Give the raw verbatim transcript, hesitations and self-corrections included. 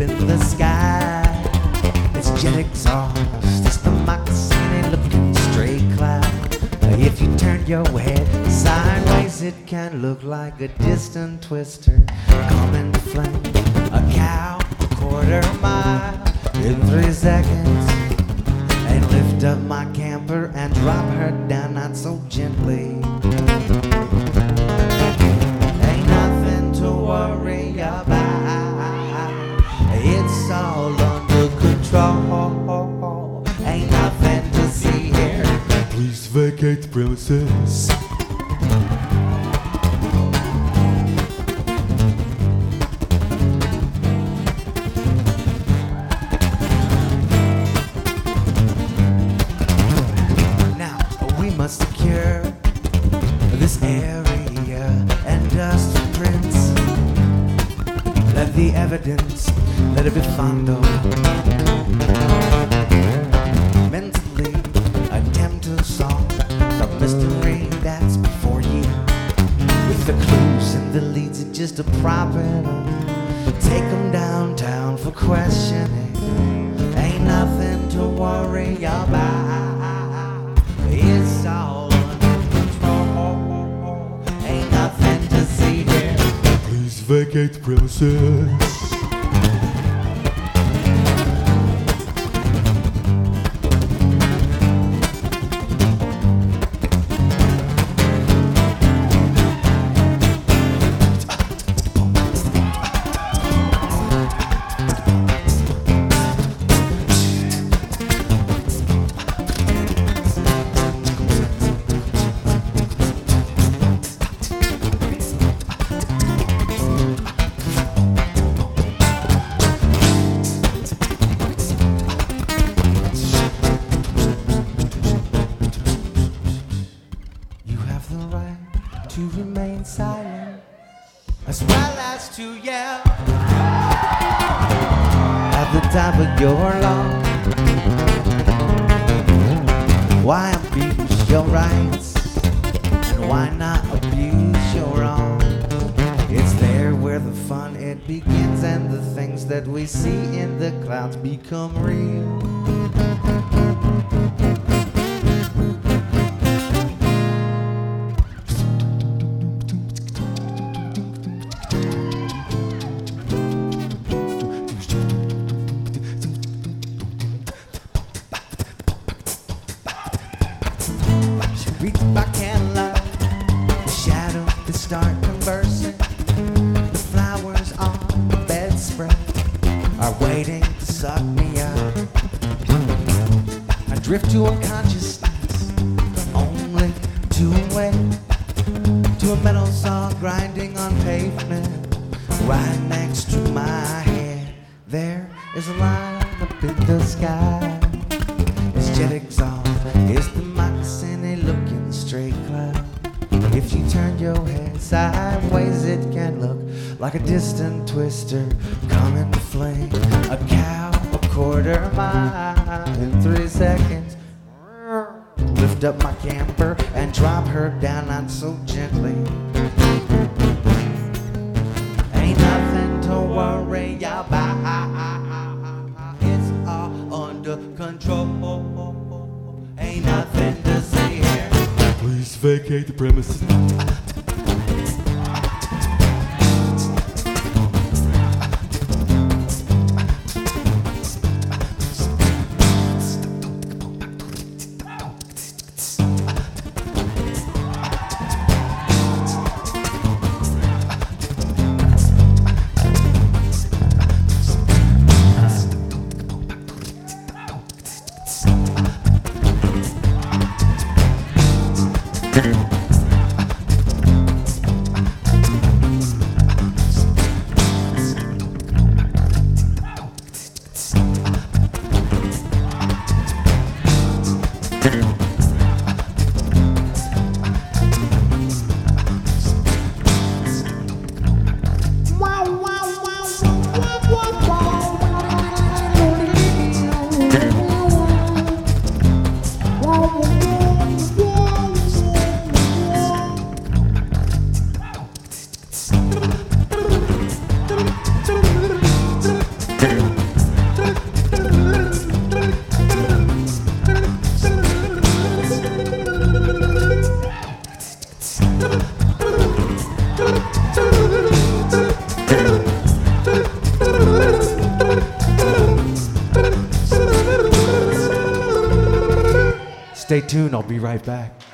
in the sky. It's jet exhaust, it's the moccasin looking straight cloud. If you turn your head sideways, it can look like a distant twister coming to flame. A cow, a quarter mile in three seconds, and lift up my camper and drop her down not so gently. Ain't nothing to worry about, it's all under control. Ain't nothing to see here, please vacate the premises. Now we must secure this area and dust prints. Let the evidence, let it be fondled. Mentally attempt to solve the mystery that's before you. With the clues and the leads, it's just a problem. Take them downtown for questioning. Ain't nothing to worry about, it's all under control. Ain't nothing to see here, please vacate the premises. To remain silent, as well as to yell at the top of your lungs. Why abuse your rights, and why not abuse your own? It's there where the fun it begins, and the things that we see in the clouds become real. Reach back and love the shadow that start conversing. The flowers on the bedspread are waiting to suck me up. I drift to unconsciousness, only to awake to a metal saw grinding on pavement. Right next to my head, there is a line up in the sky. It's jet exhaust, it's the moccasin looking straight cloud. If you turn your head sideways, it can look like a distant twister coming to flame. A cow, a quarter mile in three seconds. Lift up my camper and drop her down not so gently. Ain't nothing to worry about, it's all under control. Ain't nothing to see here, please vacate the premises. Stay tuned, I'll be right back.